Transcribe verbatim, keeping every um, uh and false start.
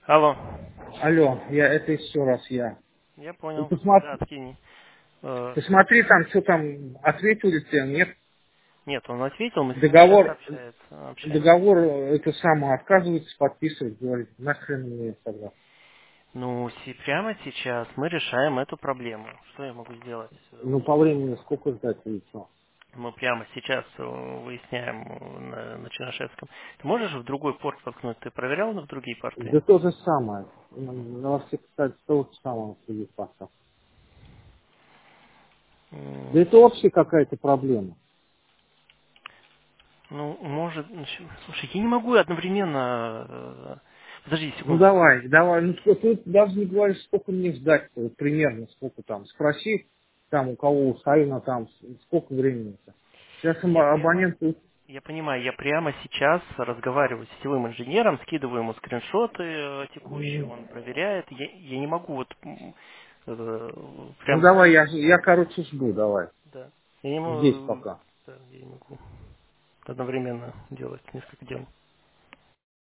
Алло. Алло, я это еще раз я. Я Ты понял. Да, посмотри, откинь. Э, ты смотри там, что там, ответили тебе, нет? Нет, он ответил, мы с ним сейчас Договор, общается, общаемся. договор э, это самое отказывается подписывать, говорит, нахрен мне это тогда. Ну, си- прямо сейчас мы решаем эту проблему. Что я могу сделать? Ну, по времени сколько ждать или что? Мы прямо сейчас э, выясняем э, на, на Чернышевском. Ты можешь в другой порт воткнуть? Ты проверял в другие порты? Да то же самое. На на всех, кстати, то же самое среди паста. М, Да это общая какая-то проблема. Ну, может... ну, щ- Слушай, я не могу одновременно... э, Подожди Ну секунду. давай, давай, ну что, ты даже не говоришь, сколько мне ждать, вот примерно, сколько там. Спроси там у кого, у Савина там, сколько времени-то. Сейчас Я прямо абонент Я понимаю, я прямо сейчас разговариваю с сетевым инженером, скидываю ему скриншоты э, текущие, М, он проверяет. Я, я не могу вот м, э, Ну прям, давай, я, я короче жду, давай. да, я не Здесь могу, пока. да, я не могу одновременно делать несколько дел.